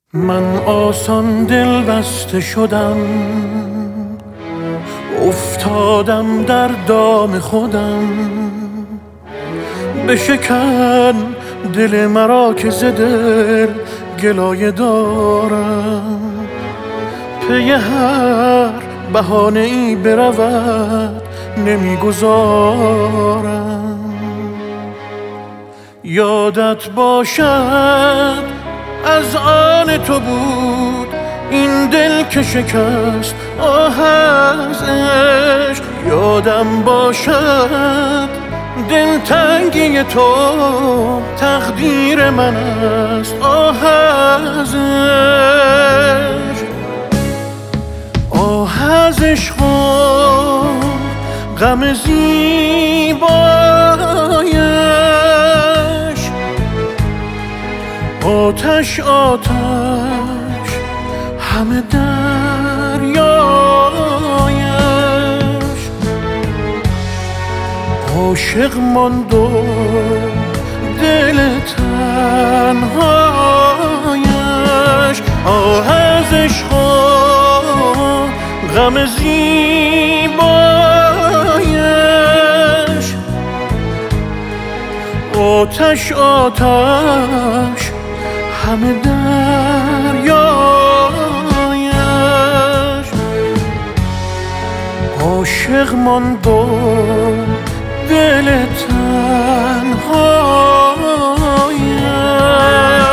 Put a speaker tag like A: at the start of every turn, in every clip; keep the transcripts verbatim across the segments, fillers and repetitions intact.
A: من آسان دل بسته شدم، افتادم در دام خودم. بشکن دل مرا که ز دل گلایه دارم، پی هر بهانه ای برود نمیگذارم. یادت باشد از آن تو بود این دل که شکست آه از عشق. یادم باشد دلتنگی تو تقدیر من است آه از عشق. آه از عشق و غم زیبایش، آتش آتش همه دریایش. عاشق ماند و دل تنهایش. آه از عشق و غم زیبایش، آتش آتش همه دریایش. عاشق ماند و دل تنهایش.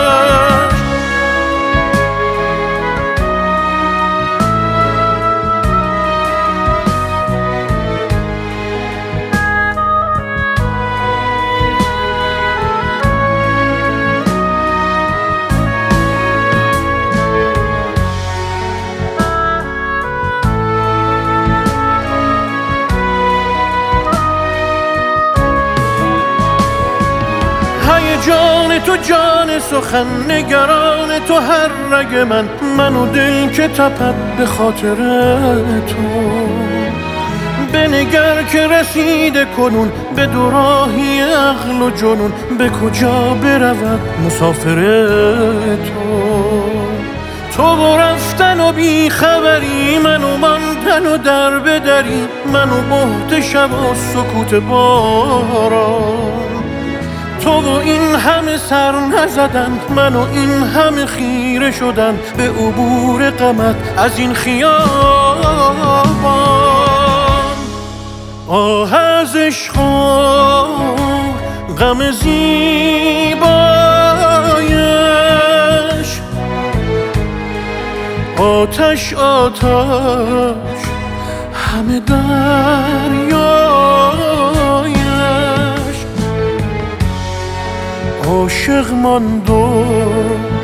A: جان تو جان سخن نگران تو هر رگ من، من و دل که تپد به خاطر تو. بنگر که رسیده کنون به دوراهی عقل و جنون، به کجا برود مسافر تو. تو برفتن و بی خبری، منو ماندن و در بدری، منو بهت شب و سکوت باران. تو و این همه سر نزدند، من و این همه خیره شدند به عبور غمت از این خیابان. آه از عشق و غم زیبایش، آتش آتش همه دریایش. عاشق ماند و